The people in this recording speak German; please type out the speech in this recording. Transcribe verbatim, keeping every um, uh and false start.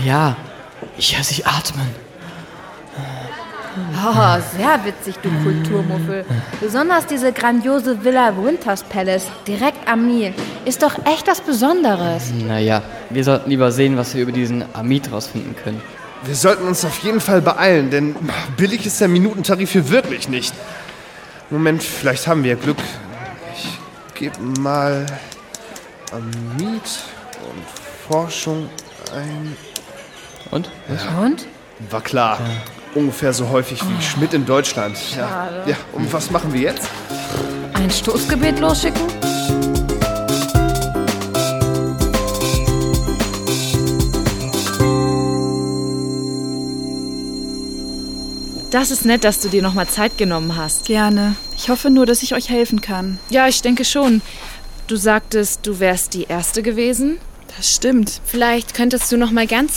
Ja, ich höre sie atmen. Oh, sehr witzig, du Kulturmuffel. Besonders diese grandiose Villa Winters Palace, direkt am Nil, ist doch echt was Besonderes. Naja, wir sollten lieber sehen, was wir über diesen Amit rausfinden können. Wir sollten uns auf jeden Fall beeilen, denn billig ist der Minutentarif hier wirklich nicht. Moment, vielleicht haben wir ja Glück. Ich gebe mal Amit und Forschung ein. Und? Ja. Und? War klar. Ja. Ungefähr so häufig wie Schmidt in Deutschland. Ja. Ja. Und was machen wir jetzt? Ein Stoßgebet losschicken? Das ist nett, dass du dir nochmal Zeit genommen hast. Gerne. Ich hoffe nur, dass ich euch helfen kann. Ja, ich denke schon. Du sagtest, du wärst die Erste gewesen? Das stimmt. Vielleicht könntest du noch mal ganz